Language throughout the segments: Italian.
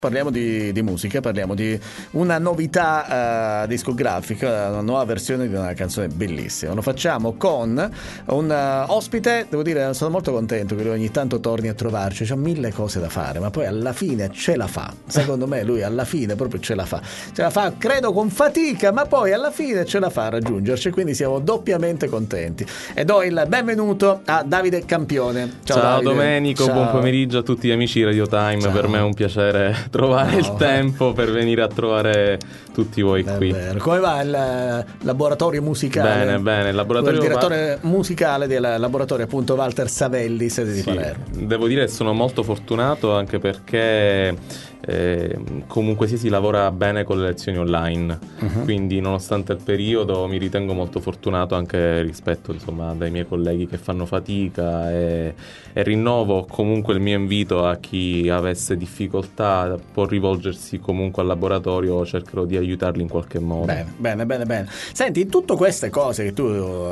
Parliamo di musica, parliamo di una novità discografica, una nuova versione di una canzone bellissima. Lo facciamo con un ospite, devo dire, sono molto contento che lui ogni tanto torni a trovarci, c'ha mille cose da fare, ma poi alla fine ce la fa. Secondo me lui alla fine proprio ce la fa, credo con fatica, ma poi alla fine ce la fa a raggiungerci, quindi siamo doppiamente contenti. E do il benvenuto a Davide Campione. Ciao Davide. Domenico, ciao. Buon pomeriggio a tutti gli amici Radio Time. Ciao. Per me è un piacere trovare il tempo per venire a trovare tutti voi qui. Come va il laboratorio musicale? Bene, il laboratorio il direttore musicale del laboratorio appunto Walter Savelli, sede di Palermo. Devo dire che sono molto fortunato anche perché comunque si lavora bene con le lezioni online, quindi nonostante il periodo mi ritengo molto fortunato anche rispetto dai miei colleghi che fanno fatica e rinnovo comunque il mio invito a chi avesse difficoltà, può rivolgersi comunque al laboratorio, cercherò di aiutarli in qualche modo. Bene. Senti, in tutte queste cose che tu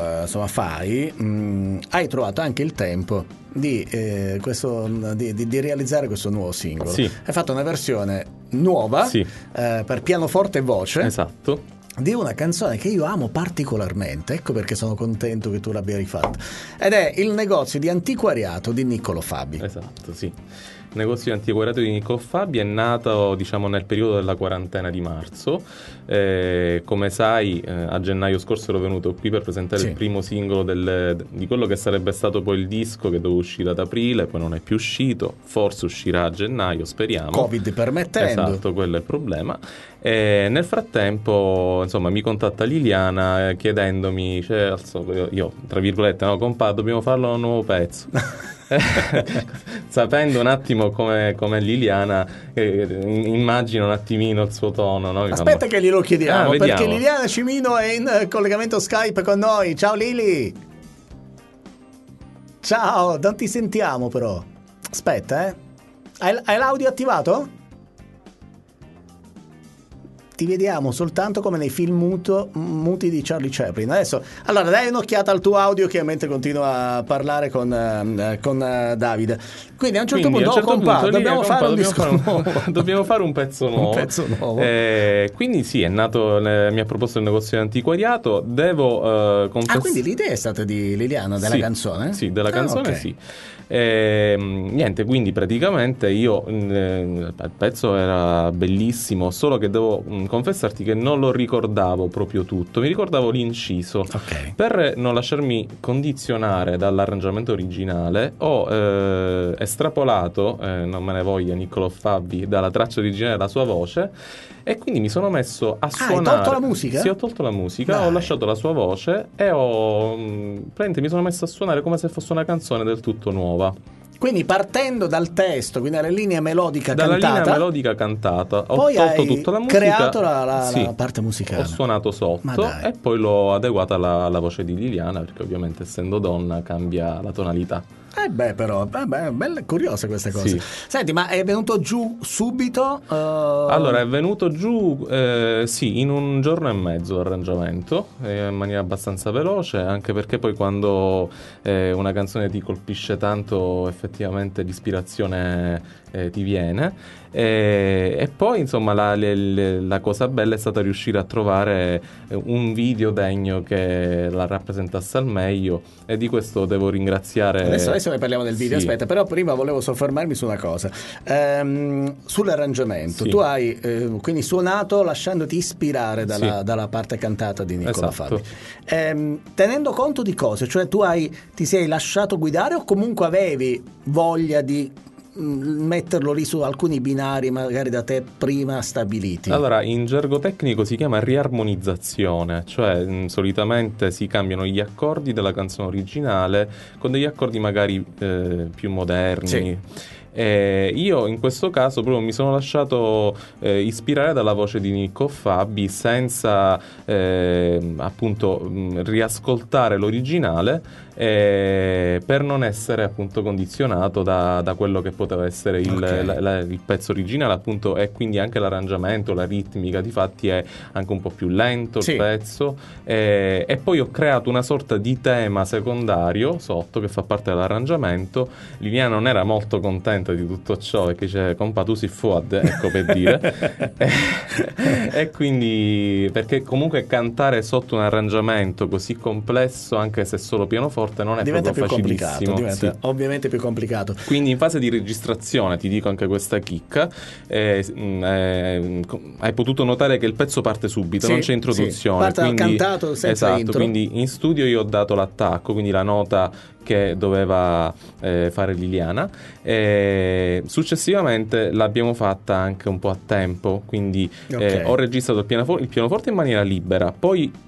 fai, hai trovato anche il tempo di realizzare questo nuovo singolo. Sì. Hai fatto una versione nuova, per pianoforte e voce. Esatto. Di una canzone che io amo particolarmente, ecco perché sono contento che tu l'abbia rifatta, ed è Il negozio di antiquariato di Niccolò Fabi. Esatto, sì. Il negozio di antiquariato di Niccolò Fabi è nato nel periodo della quarantena di marzo. Come sai, a gennaio scorso ero venuto qui per presentare il primo singolo di quello che sarebbe stato poi il disco, che doveva uscire ad aprile, poi non è più uscito, forse uscirà a gennaio, speriamo, Covid permettendo. Esatto, quello è il problema. Nel frattempo mi contatta Liliana chiedendomi, io tra virgolette, no compa, dobbiamo farlo un nuovo pezzo. Sapendo un attimo come Liliana, immagino un attimino il suo tono, no? Aspetta che glielo chiediamo, perché Liliana Cimino è in collegamento Skype con noi. Ciao Lili. Ciao, non ti sentiamo però. Aspetta, hai l'audio attivato? Ti vediamo soltanto come nei film muti di Charlie Chaplin. Adesso, allora dai un'occhiata al tuo audio che mentre continua a parlare con Davide. Quindi a un certo punto dobbiamo fare un disco nuovo. Dobbiamo fare un pezzo nuovo. Quindi è nato, mi ha proposto il negozio di antiquariato. Devo confessare. Quindi l'idea è stata di Liliana, della canzone? Sì, della canzone, okay. Sì. Niente, quindi praticamente il pezzo era bellissimo, solo che devo confessarti che non lo ricordavo proprio tutto, mi ricordavo l'inciso. Okay. Per non lasciarmi condizionare dall'arrangiamento originale ho estrapolato, non me ne voglia Niccolò Fabi, dalla traccia originale la sua voce, e quindi mi sono messo a suonare. Hai tolto la musica? Sì, ho tolto la musica. Dai. Ho lasciato la sua voce e mi sono messo a suonare come se fosse una canzone del tutto nuova. Quindi partendo dal testo, quindi dalla linea melodica dalla cantata. Linea melodica cantata. Poi ho tolto tutta la musica. Creato la parte musicale. Ho suonato sotto e poi l'ho adeguata alla voce di Liliana, perché ovviamente essendo donna cambia la tonalità. Bella, curiosa questa cosa. Sì. Senti, ma è venuto giù subito? Allora, è venuto giù in un giorno e mezzo l'arrangiamento, in maniera abbastanza veloce, anche perché poi quando una canzone ti colpisce tanto effettivamente l'ispirazione ti viene. E poi la cosa bella è stata riuscire a trovare un video degno che la rappresentasse al meglio, e di questo devo ringraziare. Adesso ne parliamo del video, aspetta, però prima volevo soffermarmi su una cosa, sull'arrangiamento. Sì. Tu hai quindi suonato lasciandoti ispirare dalla parte cantata di Niccolò Esatto. Fabi. Tenendo conto di cose, cioè tu ti sei lasciato guidare o comunque avevi voglia di metterlo lì su alcuni binari magari da te prima stabiliti? Allora, in gergo tecnico si chiama riarmonizzazione, cioè solitamente si cambiano gli accordi della canzone originale con degli accordi magari più moderni. Sì. Io in questo caso proprio mi sono lasciato ispirare dalla voce di Niccolò Fabi senza appunto riascoltare l'originale, per non essere appunto condizionato da quello che poteva essere il pezzo originale, appunto, e quindi anche l'arrangiamento, la ritmica, difatti è anche un po' più lento il pezzo, e poi ho creato una sorta di tema secondario sotto che fa parte dell'arrangiamento. Liliana non era molto contenta di tutto ciò perché dice compa tu si fuad, ecco, per dire e quindi, perché comunque cantare sotto un arrangiamento così complesso, anche se solo pianoforte, non è diventa proprio più facilissimo. complicato, diventa ovviamente più complicato. Quindi in fase di registrazione, ti dico anche questa chicca, hai potuto notare che il pezzo parte subito, non c'è introduzione, parte quindi, cantato senza intro. quindi in studio io ho dato l'attacco, quindi la nota che doveva fare Liliana, e successivamente l'abbiamo fatta anche un po' a tempo, quindi ho registrato il pianoforte in maniera libera, poi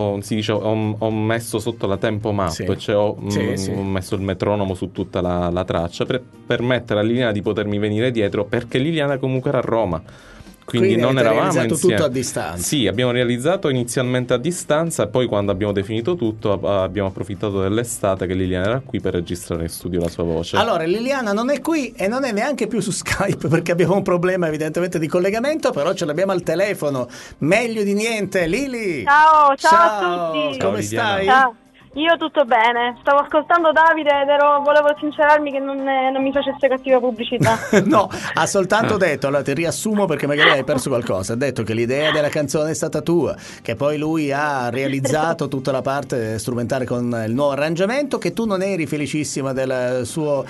ho messo sotto la tempo map, cioè ho messo il metronomo su tutta la traccia per permettere a Liliana di potermi venire dietro, perché Liliana comunque era a Roma. Quindi non eravamo realizzato insieme. tutto a distanza. Sì, abbiamo realizzato inizialmente a distanza, e poi quando abbiamo definito tutto abbiamo approfittato dell'estate che Liliana era qui per registrare in studio la sua voce. Allora, Liliana non è qui e non è neanche più su Skype perché abbiamo un problema evidentemente di collegamento, però ce l'abbiamo al telefono. Meglio di niente, Lili! Ciao a tutti! Come stai? Ciao. Io tutto bene, stavo ascoltando Davide ed volevo sincerarmi che non mi facesse cattiva pubblicità. No, ha soltanto detto, allora ti riassumo perché magari hai perso qualcosa, ha detto che l'idea della canzone è stata tua, che poi lui ha realizzato tutta la parte strumentale con il nuovo arrangiamento, che tu non eri felicissima del suo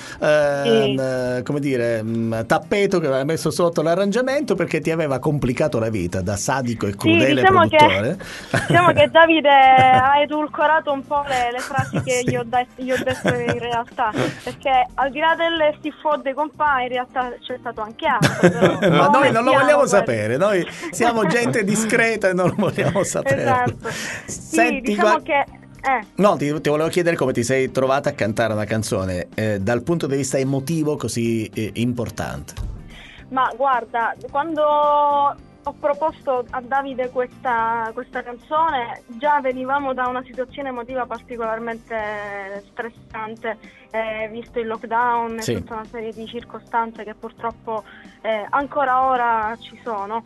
come dire, tappeto che aveva messo sotto l'arrangiamento perché ti aveva complicato la vita da sadico e crudele produttore. Diciamo che Davide ha edulcorato un po' le frasi che gli ho detto in realtà, perché al di là delle stiffode compà in realtà c'è stato anche altro, però ma noi non lo vogliamo sapere, noi siamo gente discreta e non lo vogliamo sapere. Esatto. Senti, diciamo che no, ti volevo chiedere come ti sei trovata a cantare una canzone dal punto di vista emotivo così importante. Ma guarda, quando ho proposto a Davide questa canzone, già venivamo da una situazione emotiva particolarmente stressante, visto il lockdown e tutta una serie di circostanze che purtroppo ancora ora ci sono.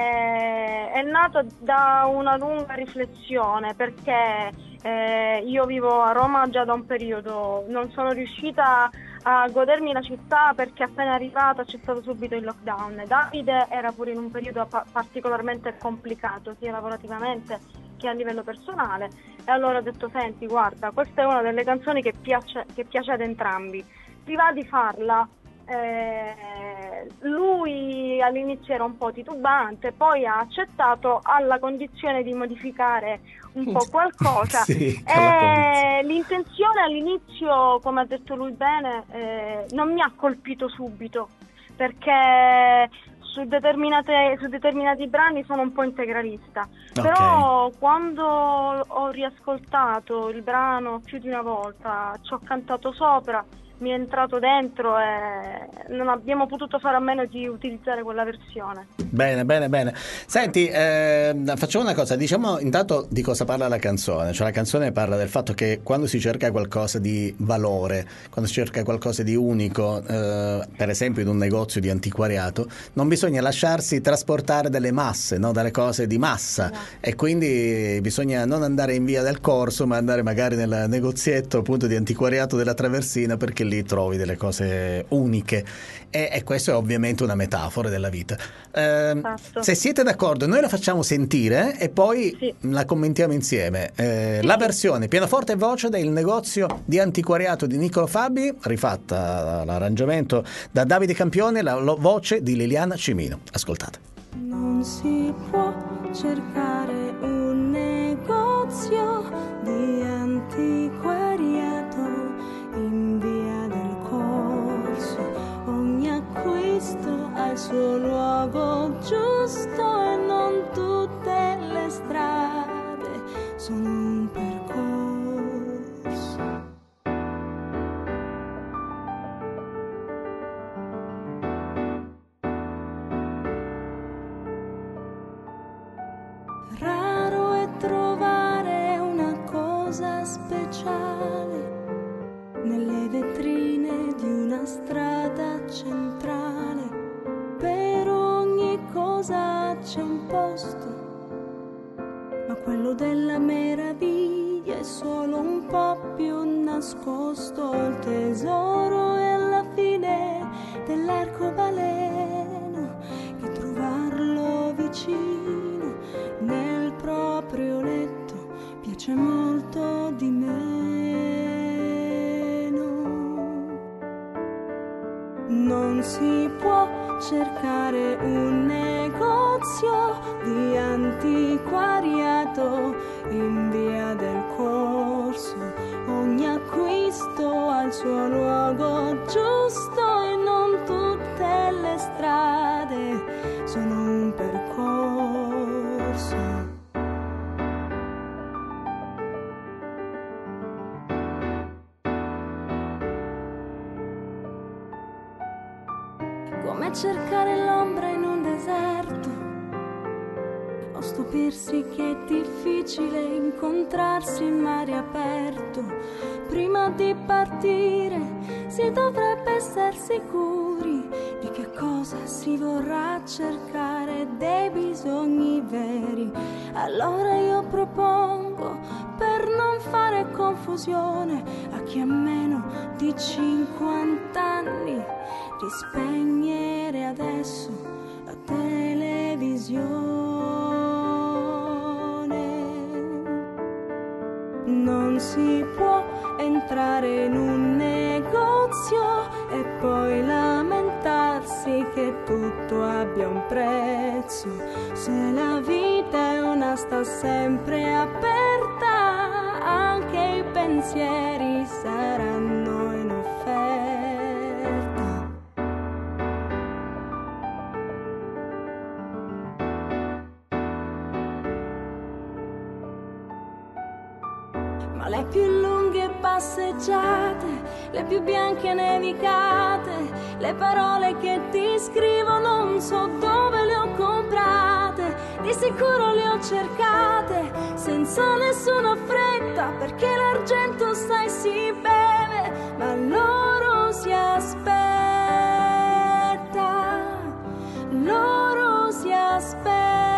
È nato da una lunga riflessione, perché io vivo a Roma già da un periodo, non sono riuscita a godermi la città perché appena arrivata c'è stato subito il lockdown. Davide era pure in un periodo particolarmente complicato sia lavorativamente che a livello personale, e allora ho detto: senti, guarda, questa è una delle canzoni che piace ad entrambi, ti va di farla? Lui all'inizio era un po' titubante, poi ha accettato alla condizione di modificare un po' qualcosa. L'intenzione all'inizio, come ha detto lui bene, non mi ha colpito subito, perché su determinati brani sono un po' integralista, però quando ho riascoltato il brano più di una volta, ci ho cantato sopra, mi è entrato dentro e non abbiamo potuto fare a meno di utilizzare quella versione. Bene. Senti, facciamo una cosa, diciamo intanto di cosa parla la canzone. Cioè la canzone parla del fatto che quando si cerca qualcosa di valore, quando si cerca qualcosa di unico, per esempio in un negozio di antiquariato, non bisogna lasciarsi trasportare dalle masse, no? Dalle cose di massa, e quindi bisogna non andare in via del Corso, ma andare magari nel negozietto appunto di antiquariato della Traversina, perché lì trovi delle cose uniche, e questo è ovviamente una metafora della vita. Se siete d'accordo, noi la facciamo sentire e poi la commentiamo insieme. La versione pianoforte e voce del negozio di antiquariato di Niccolo Fabi, rifatta l'arrangiamento da Davide Campione, la voce di Liliana Cimino. Ascoltate. Non si può cercare un negozio di antiquariato in via del Corso. Ogni acquisto ha il suo luogo giusto e non tutte le strade sono un percorso. Raro è trovare una cosa speciale una strada centrale, per ogni cosa c'è un posto, ma quello della meraviglia è solo un po' più nascosto. Il tesoro è alla fine dell'arcobaleno, che trovarlo vicino nel proprio letto piace molto di meno. Non si può cercare un negozio di antiquariato in via del Corso. Ogni acquisto ha il suo luogo giusto e non tutte le strade sono un percorso. Come cercare l'ombra in un deserto, o stupirsi che è difficile incontrarsi in mare aperto. Prima di partire si dovrebbe essere sicuri di che cosa si vorrà cercare, dei bisogni veri. Allora io propongo, per non fare confusione a chi ha meno di 50 anni, di spegnere adesso la televisione. Non si può entrare in un negozio e poi lamentarsi che tutto abbia un prezzo. Se la vita è una sta sempre aperta, anche i pensieri saranno in offerta. Ma le più lunghe passeggiate, le più bianche nevicate, le parole che ti scrivo non so dove le ho comprate, di sicuro le ho cercate senza nessuna fretta, perché l'argento sai si beve, ma loro si aspetta, loro si aspetta.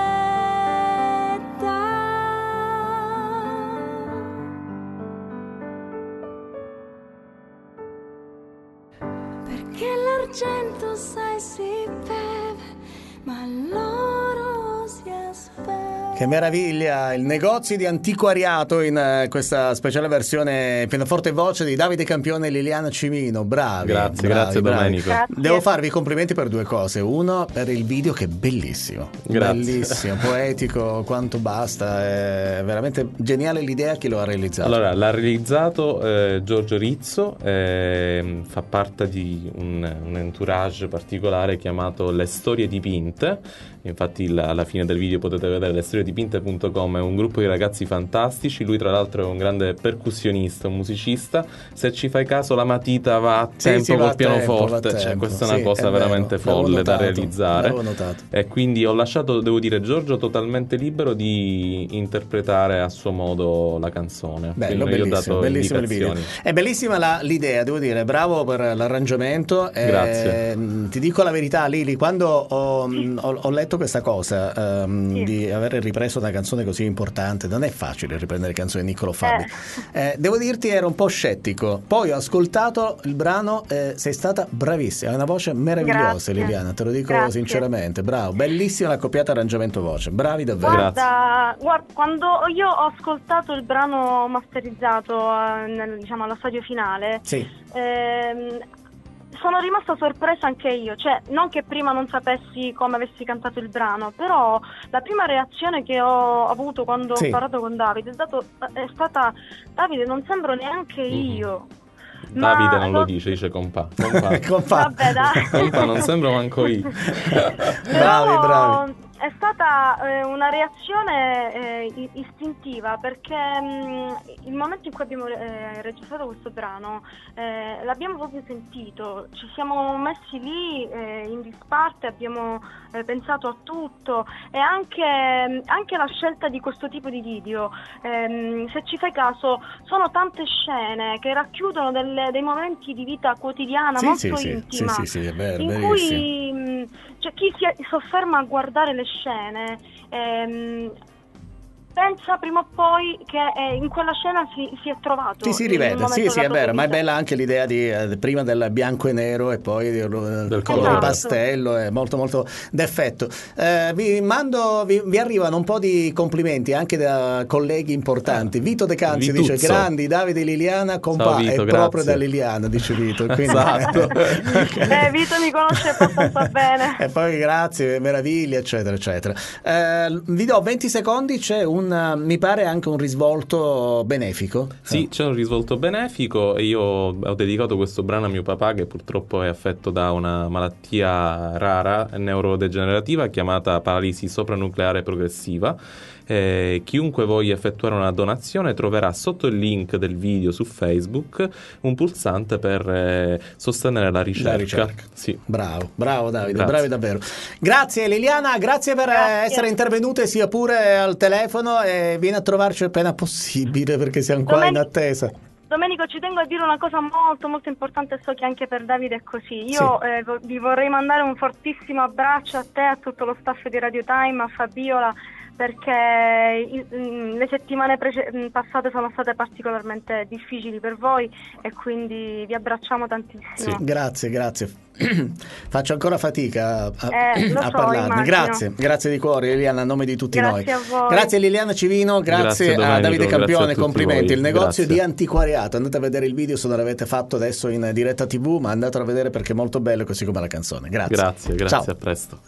Perché l'argento sai si beve, ma loro si aspetta. Che meraviglia, il negozio di antiquariato in questa speciale versione pianoforte e voce di Davide Campione e Liliana Cimino. Bravi. Grazie Domenico. Grazie. Devo farvi i complimenti per due cose. Uno, per il video che è bellissimo. Grazie. Bellissimo, poetico, quanto basta. È veramente geniale l'idea, chi lo ha realizzato. Allora, l'ha realizzato Giorgio Rizzo, fa parte di un entourage particolare chiamato Le Storie Dipinte. Infatti alla fine del video potete vedere lestoriedipinte.com, è un gruppo di ragazzi fantastici. Lui tra l'altro è un grande percussionista, un musicista. Se ci fai caso la matita va a tempo sì, va col a tempo, pianoforte, va a cioè, tempo. questa è Sì, una cosa è vero, veramente l'avevo folle da notato, realizzare. l'avevo notato. E quindi ho lasciato, devo dire, Giorgio totalmente libero di interpretare a suo modo la canzone. Bello, Quindi io ho bellissimo, dato bellissimo il video. indicazioni. È bellissima l'idea, devo dire, bravo per l'arrangiamento. Grazie. Ti dico la verità, Lili, quando ho letto questa cosa, di aver ripreso una canzone così importante, non è facile riprendere canzoni di Niccolò Fabi. Devo dirti, ero un po' scettico. Poi ho ascoltato il brano, sei stata bravissima, hai una voce meravigliosa. Grazie. Liliana, te lo dico Grazie. sinceramente, bravo, bellissima l'accoppiata arrangiamento voce, bravi davvero. Guarda, quando io ho ascoltato il brano masterizzato diciamo allo stadio finale, Sì. sono rimasta sorpresa anche io, cioè non che prima non sapessi come avessi cantato il brano, però la prima reazione che ho avuto quando Sì. ho parlato con Davide è stata: Davide, non sembro neanche io. Davide Ma non lo dice compà. Compà. Compa. Vabbè, dai. Compà, non sembra manco io. Bravi, bravi. È stata una reazione istintiva, perché il momento in cui abbiamo registrato questo brano l'abbiamo proprio sentito, ci siamo messi lì in disparte, abbiamo pensato a tutto, e anche la scelta di questo tipo di video, se ci fai caso, sono tante scene che racchiudono dei momenti di vita quotidiana molto intima, sì, è vero, in verissimo. cui chi si sofferma a guardare le scene pensa prima o poi che in quella scena si è trovato. Si rivede, sì, è vero, ma è bella anche l'idea di prima del bianco e nero e poi del colore pastello, è molto molto d'effetto. Vi arrivano un po' di complimenti anche da colleghi importanti. Vito De Canzi dice: grandi Davide e Liliana, compà, Vito, è proprio da Liliana, dice Vito. Quindi... Esatto. Vito mi conosce abbastanza bene. E poi grazie, meraviglia, eccetera, eccetera. Vi do 20 secondi, c'è mi pare anche un risvolto benefico. Sì, c'è un risvolto benefico, e io ho dedicato questo brano a mio papà, che purtroppo è affetto da una malattia rara neurodegenerativa chiamata paralisi sopranucleare progressiva. Chiunque voglia effettuare una donazione troverà sotto il link del video su Facebook un pulsante per sostenere la ricerca. Sì. Bravo Davide, grazie. Bravi davvero. Grazie Liliana, grazie per essere intervenute sia pure al telefono, e vieni a trovarci appena possibile perché siamo qua in attesa. Domenico, ci tengo a dire una cosa molto molto importante, so che anche per Davide è così. Io vi vorrei mandare un fortissimo abbraccio a te, a tutto lo staff di Radio Time, a Fabiola, perché le settimane passate sono state particolarmente difficili per voi, e quindi vi abbracciamo tantissimo. Sì, grazie. Faccio ancora fatica a so, parlarne. Grazie di cuore Liliana, a nome di tutti noi. A voi. Grazie Liliana Civino, grazie a Davide Campione, complimenti. Il negozio di antiquariato, andate a vedere il video se non l'avete fatto adesso in diretta TV, ma andatelo a vedere perché è molto bello, così come la canzone. Grazie, Ciao. A presto.